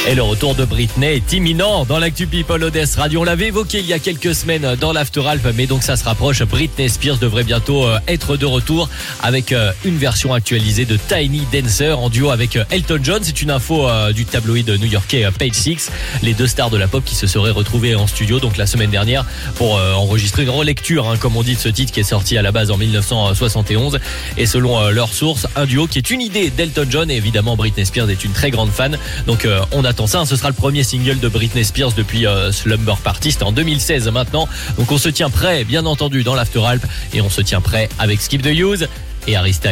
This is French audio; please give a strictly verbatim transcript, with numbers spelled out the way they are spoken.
Et le retour de Britney est imminent dans l'actu People Odess Radio. On l'avait évoqué il y a quelques semaines dans l'Afteralp, mais donc ça se rapproche. Britney Spears devrait bientôt être de retour avec une version actualisée de Tiny Dancer en duo avec Elton John. C'est une info du tabloïd new-yorkais Page Six. Les deux stars de la pop qui se seraient retrouvées en studio donc la semaine dernière pour enregistrer une relecture, hein, comme on dit, de ce titre qui est sorti à la base en dix-neuf cent soixante et onze. Et selon leurs sources, un duo qui est une idée d'Elton John. Et évidemment, Britney Spears est une très grande fan. Donc on attend ça, ce sera le premier single de Britney Spears depuis euh, Slumber Party, c'était en deux mille seize maintenant. Donc on se tient prêt, bien entendu, dans l'Afteralp, et on se tient prêt avec Skip the Use et Harry Styles.